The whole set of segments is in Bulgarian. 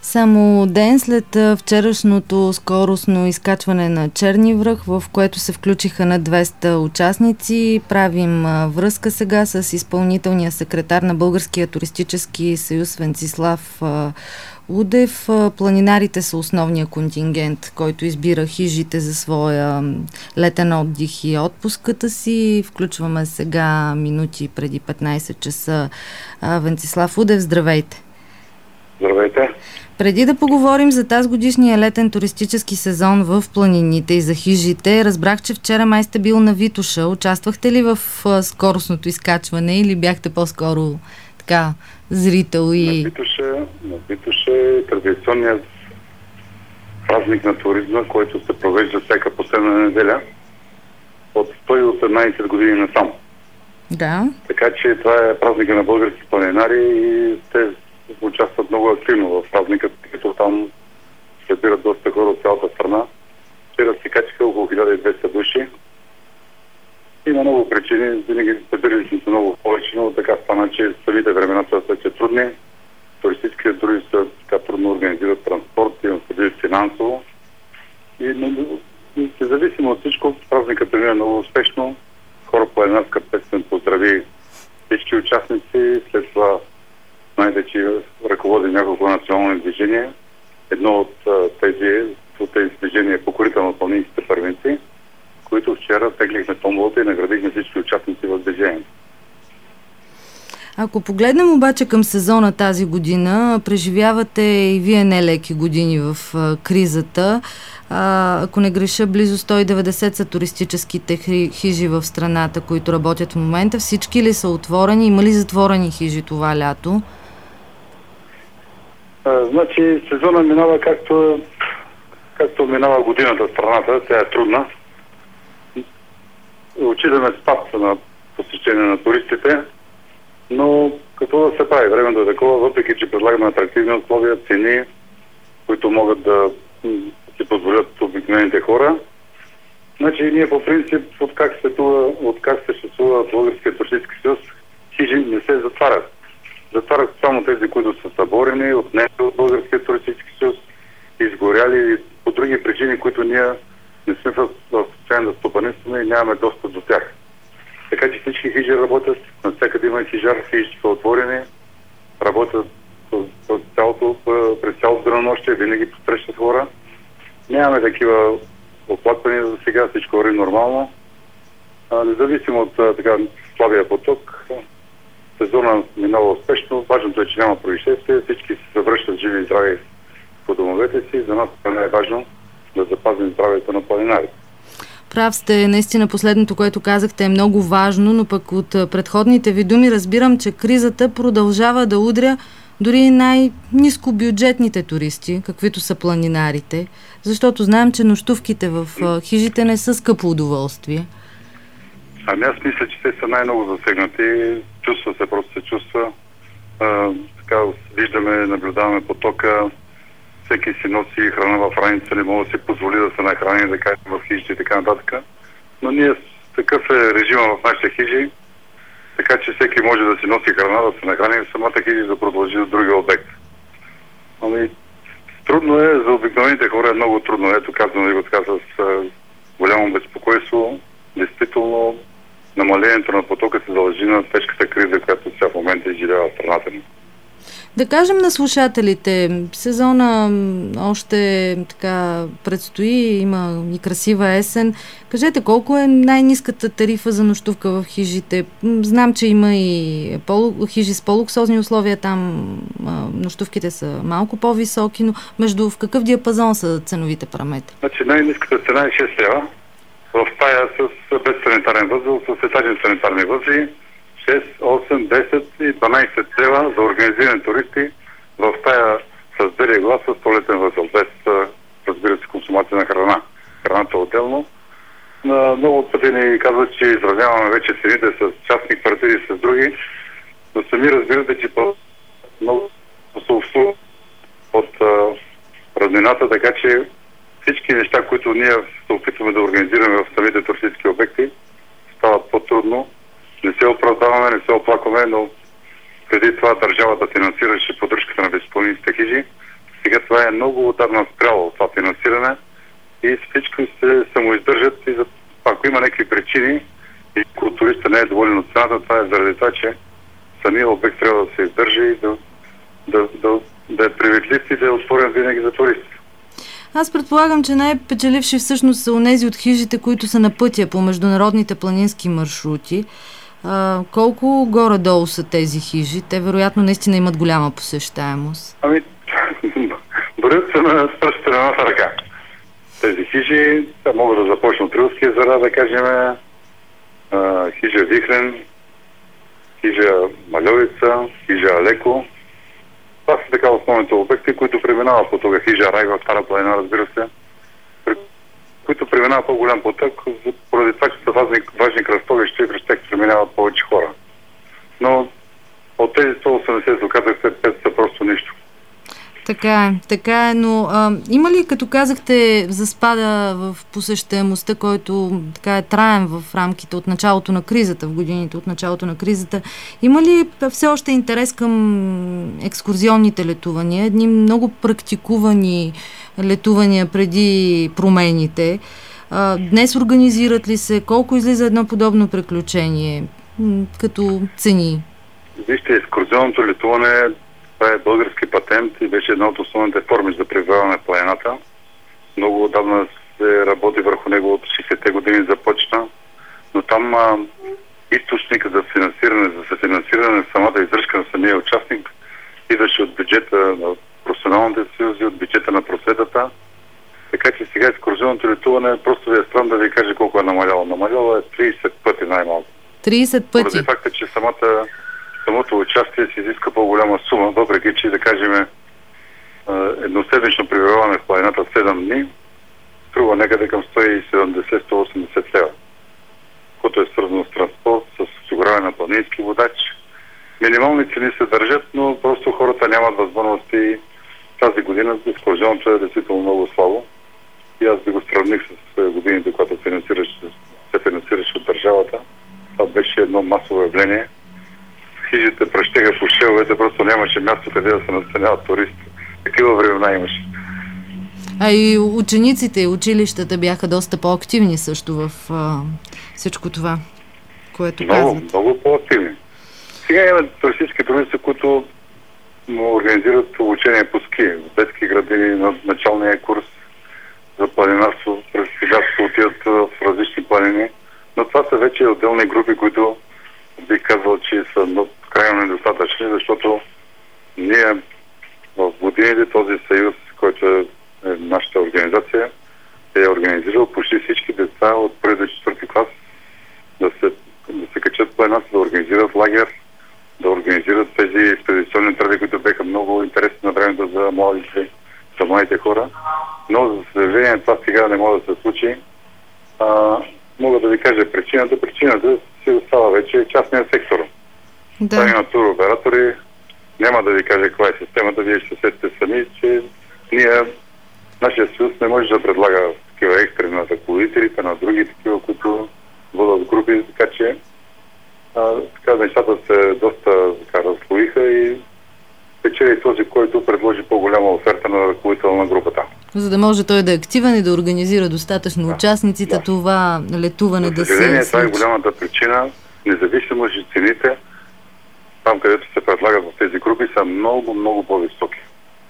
Само ден след вчерашното скоростно изкачване на Черни връх, в което се включиха на 200 участници, правим връзка сега с изпълнителния секретар на Българския туристически съюз Венцислав Удев. Планинарите са основния контингент, който избира хижите за своя летен отдих и отпуската си. Включваме сега минути преди 15 часа Венцислав Удев. Здравейте! Здравейте! Преди да поговорим за тази годишния летен туристически сезон в планините и за хижите, разбрах, че вчера май сте бил на Витоша. Участвахте ли в скоростното изкачване или бяхте по-скоро така зрител и... На Витоша е традиционният празник на туризма, който се провежда всяка последна неделя от 118 години насам. Да. Така че това е празника на български планинари и те участват много активно в празника, като там събират доста хора от цялата страна. Вчера се качиха около 1200 души. Има много причини, винаги събирали сме се много повече, но така стана, че самите времена са вече трудни. Туристическите туризми са така трудно организират транспорт и събират финансово. И независимо от всичко, празникът премина много успешно. Хора планинарска песен поздрави всички участници, след това знаете, че ръководи няколко национални движения. Едно от тези движения е покорително планинските първенци, които вчера теглихме томболата и наградихме всички участници в движението. Ако погледнем обаче към сезона тази година, преживявате и вие нелеки години в кризата. Ако не греша, близо 190 са туристическите хижи в страната, които работят в момента. Всички ли са отворени? Има ли затворени хижи това лято? Значи сезона минава както минава годината в страната. Тя е трудна. Отчитаме спад на посещение на туристите, но какво да се прави? Времето е такова, въпреки че предлагаме атрактивни условия, цени, които могат да си позволят обикновените хора. Значи ние по принцип, от как съществува Българския туристически съюз, хижи не се затварят. Затварят само тези, които са съборени, отнесли от Българския туристически съюз, изгоряли по други причини, които ние не сме в състояние да стопанисваме и нямаме достъп до тях. Така че всички хижи работят, навсякъде има хижар, хижи са отворени, работят през цялото денонощие, винаги посрещат хора. Нямаме такива оплаквания за сега, всичко върви нормално. Независимо от така слабия поток, сезона минава успешно. Важното е, че няма происшествия, всички се завръщат живи и здрави по домовете си. За нас е най-важно да запазим здравето на планинарите. Прав сте, наистина последното, което казахте е много важно, но пък от предходните ви думи разбирам, че кризата продължава да удря дори най-нискобюджетните туристи, каквито са планинарите, защото знаем, че нощувките в хижите не са скъпо удоволствие. Ами аз мисля, че те са най-много засегнати. Просто се чувства. Така виждаме, наблюдаваме потока. Всеки си носи храна в раница, не може да си позволи да се нахрани, да кажем в хижите и така нататък. Но ние такъв е режима в нашите хижи, така че всеки може да си носи храна, да се нахрани в самата хижи да продължи до другия обект. Ами, трудно е, за обикновените хора е много трудно. Ето казвам ви го така с голямо безпокойство. Действително, намалението на потока се дължи на тежката криза, която сега в момента изживява страната ни. Да кажем на слушателите, сезона още така предстои, има и красива есен. Кажете, колко е най-ниската тарифа за нощувка в хижите? Знам, че има и хижи с по-луксозни условия, там нощувките са малко по-високи, но в какъв диапазон са ценовите параметри? Значи най-ниската цена е 6 лева. В стая без санитарен възел, с етажни санитарни възли, 6, 8, 10 и 12 лева за организирани туристи в стая с белия глас с туалетен възел, без, разбира се, консумация на храна. Храната е отделно. Много пъти ни казват, че изразяваме вече цените с частни квартири с други, но сами разбирате, че много се обслужват от размината, така че всички неща, които ние се опитваме да организираме в самите туристически обекти, стават по-трудно. Не се оправдаваме, не се оплакваме, но преди това държавата финансираше поддръжката на безпланинските хижи. Сега това е много отдавна спряло, това финансиране, и всички се самоиздържат, и ако има някакви причини и ако туриста не е доволен от цената, това е заради това, че самия обект трябва да се издържа и да е приведлив и да е отворен винаги за туристи. Аз предполагам, че най-печеливши всъщност са онези от хижите, които са на пътя по международните планински маршрути. Колко горе-долу са тези хижи? Те вероятно наистина имат голяма посещаемост. Броят се на пръстите на едната ръка. Тези хижи могат да започнат от Рилски езера, да кажем, хижа Вихрен, хижа Мальовица, хижа Алеко. Това са така основните обекти, които преминават потока. Хижа Рай в Стара планина, разбира се, които преминават по-голям поток, поради това, че са важни кръстовища и през тях преминават повече хора. Но от тези 180 доказахте 5 са просто нищо. Така е, но има ли, като казахте, за спада в посещаемостта, който така е траен в рамките от началото на кризата, в годините от началото на кризата, има ли все още интерес към екскурзионните летувания, едни много практикувани летувания преди промените? Днес организират ли се? Колко излиза едно подобно приключение като цени? Вижте, екскурзионното летуване, това е български патент и беше една от основните форми за пребиваване в планината. Много отдавна се работи върху него, от 60-те години започна, но там източникът за съфинансиране на самата издръжка на самия участник идваше от бюджета на професионалните съюзи, от бюджета на просветата. Така че сега екскурзионното летуване, просто ви е странно да ви кажа колко е намаляло. Намаляло е 30 пъти най-малко. 30 пъти? Поради факта, че самото участие се изиска по-голяма сума, въпреки че, да кажем, едноседмично пребиваване в планината 7 дни струва някъде към 170-180 лева, което е свързано с транспорт, с осигуряване на планински водач. Минимални цени се държат, но просто хората нямат възможности. Тази година екскурзионното е действително много слабо. И аз би го сравних с годините, когато се финансираше от държавата. Това беше едно масово явление. Хижите пръщеха по шеловете, просто нямаше място къде да се настаняват туристи. Такива времена имаше. А и учениците и училищата бяха доста по-активни също в всичко това, което казват. Много по-активни. Сега има туристически туристи, които организират обучение по ски, в детски градини, на началния курс за планинарство, през сега се отидат в различни планини, но това са вече отделни групи, които бих казал, че са крайно недостатъчни, защото ние в годините този съюз, който е нашата организация, е организирал почти всички деца от първи до 4 клас да се качат планината, да организират лагер, да организират тези експедиционни тръби, които бяха много интересни на времето за младите хора. Но, за съжаление, това сега не може да се случи. Мога да ви кажа причината. Причината си остава вече частния сектор. Да. Това има туроператори. Няма да ви кажа каква е системата. Вие ще сетите сами, че нашия съюз не може да предлага такива екстри на ръководителите, на други такива, които водят групи, така че нещата се доста разслоиха и печели този, който предложи по-голяма оферта на ръководител на групата. За да може той да е активен и да организира достатъчно участниците, това летуване да се случи. Това е голямата причина, независимо, че цените там, където се предлагат в тези групи, са много, много по-високи.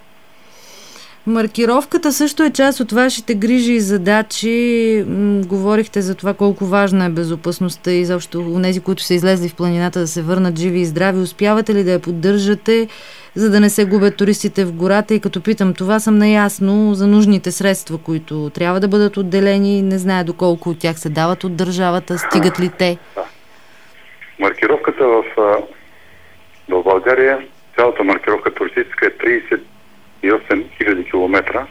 Маркировката също е част от вашите грижи и задачи. Говорихте за това колко важна е безопасността и заобщо онези, които са излезли в планината, да се върнат живи и здрави. Успявате ли да я поддържате, за да не се губят туристите в гората? И като питам това, съм наясно за нужните средства, които трябва да бъдат отделени. Не зная доколко от тях се дават от държавата. Стигат ли те? Маркировката в България, цялата маркировка туристическа е 38 000 км.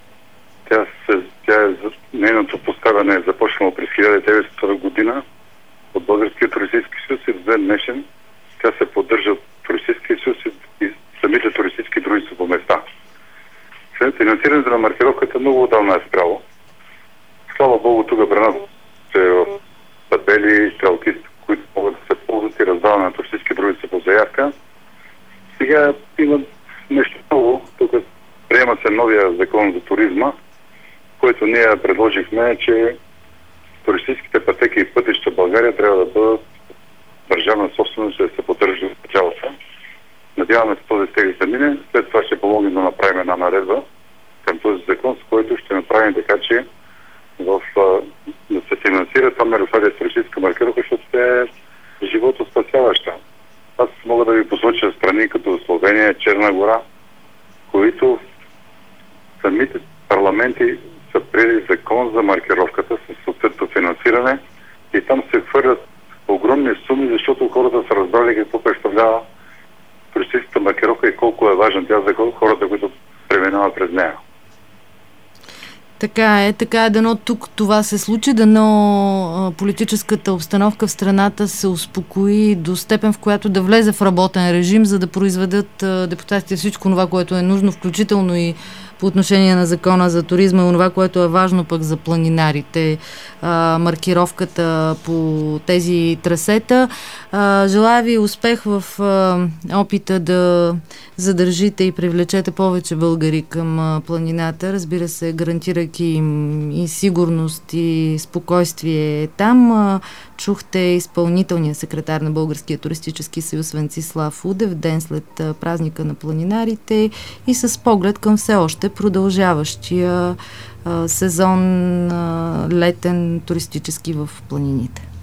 Нейното поставяне е започнало през 1900 година от Българския туристически съюз и до ден днешен тя се поддържа от туристическия съюз и самите туристически дружества по места. Финансирането на маркировката много отдавна е спряло. Слава Богу, тук при нас в табели, стрелки, които могат да се ползват и раздаване на туристически дружества по заявка. Сега има нещо ново. Тук приемат се новия закон за туризма, който ние предложихме, че туристическите пътеки и пътища в България трябва да бъдат държавна собственост, да се поддържат в цялата. Надяваме се този текст да мине. След това ще помогнем да направим една наредба към този закон, с който ще направим така, че да се финансира това мероприятие с туристическа маркировка, защото е живото спасяваща. Аз мога да ви посоча страни като Словения, Черна гора, които самите парламенти са приели закон за маркировката с съответно финансиране и там се хвърлят огромни суми, защото хората са разбрали какво представлява туристическата маркировка и колко е важен тя за хората, които преминават през нея. Така е, дано тук това се случи, дано политическата обстановка в страната се успокои до степен, в която да влезе в работен режим, за да произведат депутатите всичко това, което е нужно, включително и по отношение на закона за туризма и това, което е важно пък за планинарите, маркировката по тези трасета. Желая ви успех в опита да задържите и привлечете повече българи към планината, разбира се, гарантирайки им и сигурност и спокойствие там. Чухте изпълнителния секретар на Българския туристически съюз Венцислав Удев, ден след празника на планинарите и с поглед към все още продължаващия сезон летен туристически в планините.